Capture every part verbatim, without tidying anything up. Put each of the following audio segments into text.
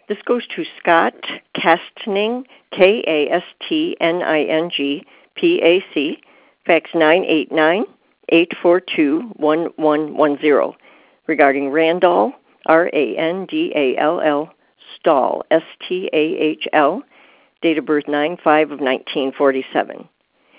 This goes to Scott Kastning, K A S T N I N G, P A C, fax nine eight nine, eight four two, one one one zero, regarding Randall, R A N D A L L, Stahl, S T A H L, date of birth nine five of nineteen forty-seven.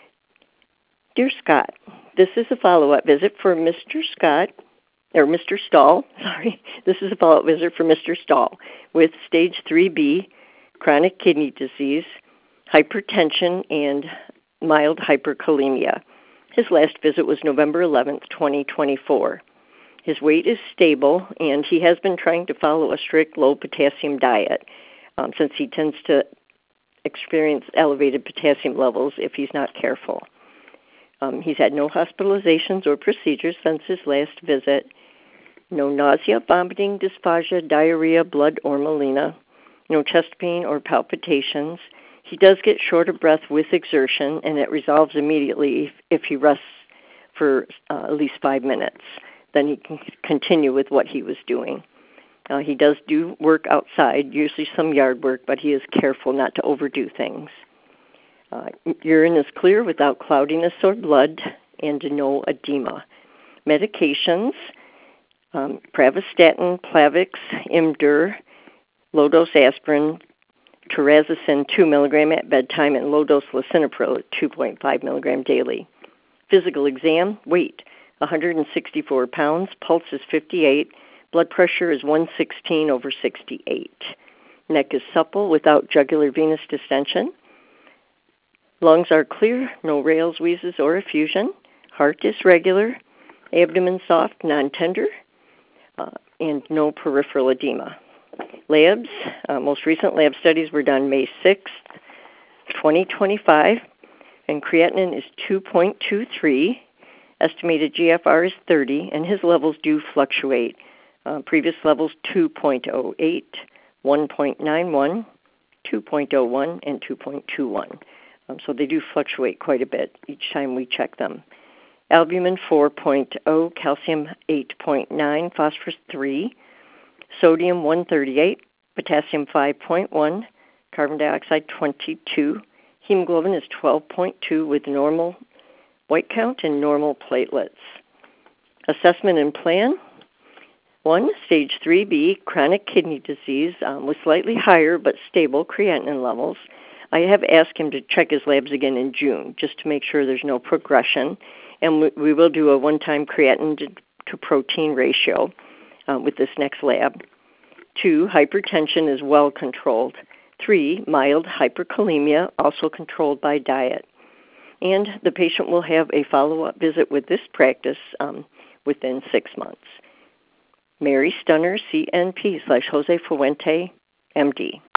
Dear Scott, this is a follow-up visit for Mister Scott, or Mister Stahl, sorry. This is a follow-up visit for Mister Stahl with stage three B, chronic kidney disease, hypertension, and mild hyperkalemia. His last visit was November eleventh, twenty twenty-four. His weight is stable, and he has been trying to follow a strict low-potassium diet um, since he tends to experience elevated potassium levels if he's not careful. Um, he's had no hospitalizations or procedures since his last visit. No nausea, vomiting, dysphagia, diarrhea, blood, or melena. No chest pain or palpitations. He does get short of breath with exertion, and it resolves immediately if, if he rests for uh, at least five minutes. Then he can continue with what he was doing. Uh, he does do work outside, usually some yard work, but he is careful not to overdo things. Uh, urine is clear without cloudiness or blood, and no edema. Medications, um, Pravastatin, Plavix, Imdur, low-dose aspirin, Terazacin two milligram at bedtime, and low-dose lisinopril at two point five milligram daily. Physical exam, weight, one hundred sixty-four pounds, pulse is fifty-eight, blood pressure is one sixteen over sixty-eight. Neck is supple without jugular venous distension. Lungs are clear, no rales, wheezes, or effusion. Heart is regular. Abdomen soft, non-tender, uh, and no peripheral edema. Labs, uh, most recent lab studies were done May sixth, twenty twenty-five, and creatinine is two point two three. Estimated G F R is thirty, and his levels do fluctuate. Uh, previous levels two point oh eight, one point nine one, two point oh one, and two point two one. Um, so they do fluctuate quite a bit each time we check them. Albumin four point oh, calcium eight point nine, phosphorus three, sodium one thirty-eight, potassium five point one, carbon dioxide twenty-two, hemoglobin is twelve point two with normal white count and normal platelets. Assessment and plan. One, stage three B, chronic kidney disease um, with slightly higher but stable creatinine levels. I have asked him to check his labs again in June just to make sure there's no progression. And we, we will do a one-time creatinine to, to protein ratio uh, with this next lab. Two, hypertension is well controlled. Three, mild hyperkalemia, also controlled by diet. And the patient will have a follow-up visit with this practice um, within six months. Mary Stunner, C N P slash Jose Fuente, M D.